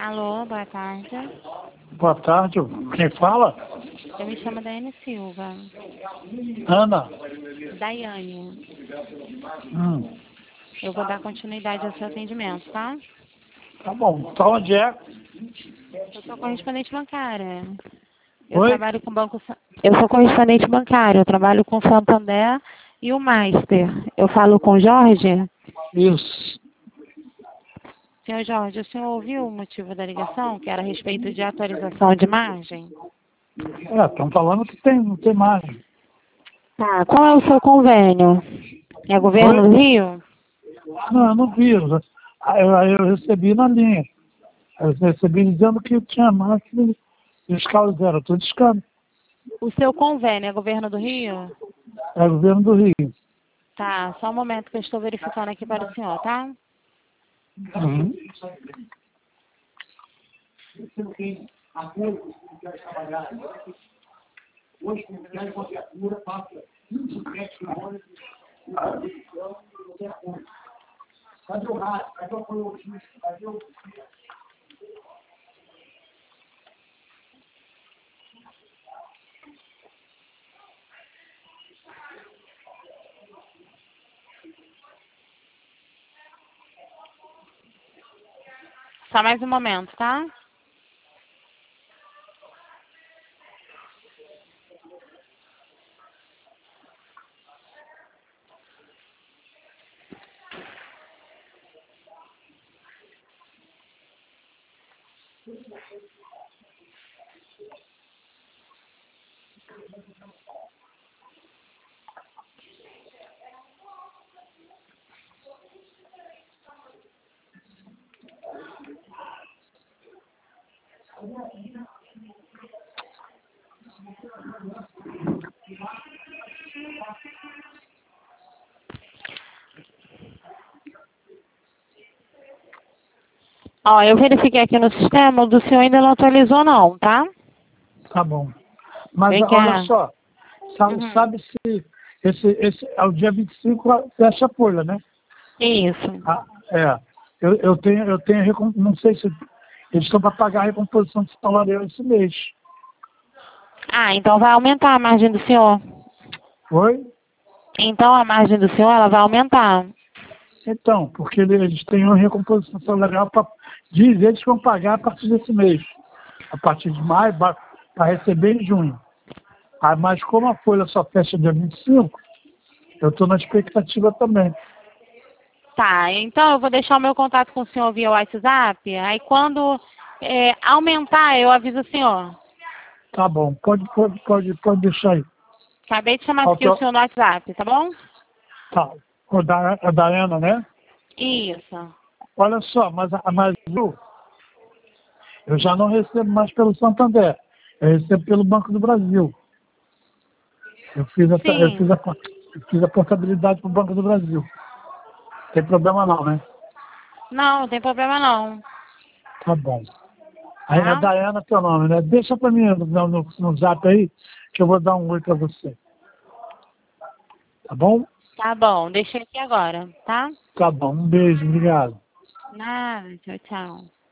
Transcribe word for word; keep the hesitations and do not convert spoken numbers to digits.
Alô, boa tarde. Boa tarde, quem fala? Eu me chamo Daiane Silva. Ana. Daiane. Hum. Eu vou dar continuidade ao seu atendimento, tá? Tá bom. Tá onde é? Eu sou correspondente bancária. Eu Oi? trabalho com o Banco... Sa- Eu sou correspondente bancária. Eu trabalho com o Santander e o Master. Eu falo com o Jorge? Isso. Senhor Jorge, o senhor ouviu o motivo da ligação, que era a respeito de atualização de margem? É, estão falando que tem, não tem margem. Tá, qual é o seu convênio? É governo Oi? do Rio? Não, eu não vi. Eu, eu, eu recebi na linha. Eu recebi dizendo que tinha máquina e os carros eram tudo escano. O seu convênio é governo do Rio? É governo do Rio. Tá, só um momento que eu estou verificando aqui para o senhor, tá? Uhum. Só mais um momento, tá? Ó, eu verifiquei aqui no sistema, o do senhor ainda não atualizou não, tá? Tá bom. Mas Vem olha cá. só, sabe, Uhum. sabe se esse, esse é o dia vinte e cinco fecha a folha, né? Isso. Ah, é. Eu, eu tenho, eu tenho, recom- não sei se eles estão para pagar a recomposição salarial esse mês. Ah, então vai aumentar a margem do senhor. Oi? Então a margem do senhor, ela vai aumentar. Então, porque eles têm uma recomposição salarial para dizer eles que vão pagar a partir desse mês. A partir de maio, para receber em junho. Ah, mas como a folha só fecha dia vinte e cinco, eu estou na expectativa também. Tá, então eu vou deixar o meu contato com o senhor via WhatsApp. Aí quando é, aumentar, eu aviso o senhor. Tá bom, pode, pode, pode, pode deixar aí. Acabei de chamar aqui o Auto- senhor no WhatsApp, tá bom? Tá. O da, a Daiana, né? Isso. Olha só, mas, a- mas eu, eu já não recebo mais pelo Santander. Eu recebo pelo Banco do Brasil. Eu fiz a, eu fiz Sim. a, eu fiz a portabilidade para o Banco do Brasil. Não tem problema não, né? Não, não tem problema não. Tá bom. Aí é Tá? Daiana teu nome, né? Deixa para mim no, no, no zap aí, que eu vou dar um oi para você. Tá bom? Tá bom, deixei aqui agora, tá? Tá bom. Um beijo, obrigado. Nada, tchau, tchau.